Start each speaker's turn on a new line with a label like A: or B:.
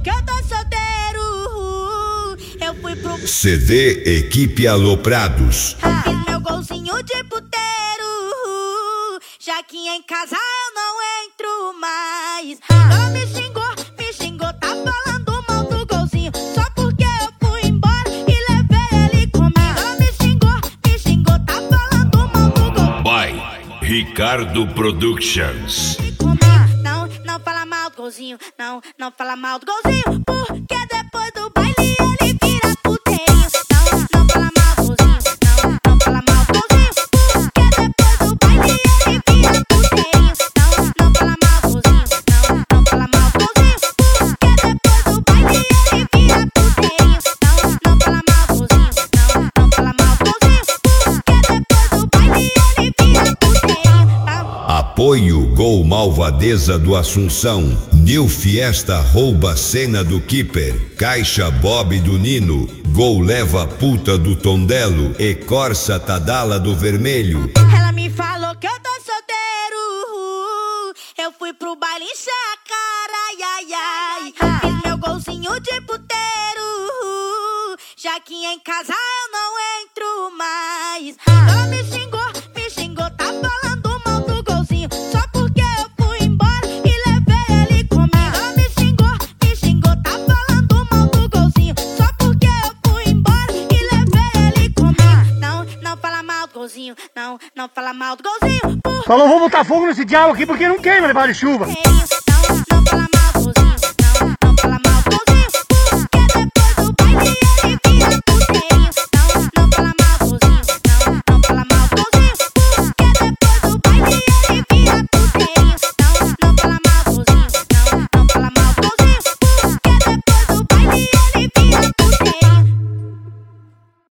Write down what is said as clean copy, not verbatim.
A: que eu tô solteiro. Eu fui pro
B: CD Equipe Aloprados.
A: fiz meu golzinho de puteiro. Já que em casa eu não entro mais. Ela me xingou, tá falando mal do golzinho. Só porque eu fui embora e levei ele comigo. Ela me xingou, tá falando mal do golzinho.
B: By Ricardo Productions.
A: Não fala mal do golzinho, não fala mal do golzinho, porque depois do baile ele vira puteirinho. Não fala mal do golzinho, não fala mal do golzinho, porque depois do baile ele vira puteirinho. Não fala mal do golzinho, não fala mal do golzinho, porque depois do baile ele vira puteirinho. Não fala mal do golzinho, não fala mal do golzinho, porque depois do baile ele vira puteirinho.
B: Apoio Gol Malvadeza do Assunção. New Fiesta rouba cena do Keeper. Caixa Bob do Nino. Gol leva puta do Tondelo. E Corsa Tadala do Vermelho.
A: Ela me falou que eu tô solteiro. Eu fui pro baile encher a cara, ai, ai. Fiz meu golzinho de puteiro. Já que em casa eu não entro mais. Ela me xingou, tá falando mal do golzinho. Só porque eu fui embora e levei ele comigo. Ela me xingou, tá falando mal do golzinho. Só porque eu fui embora e levei ele comigo. Não fala mal do golzinho, não fala mal do golzinho.
C: Falou, vou botar fogo nesse diabo aqui porque não queima levar de chuva.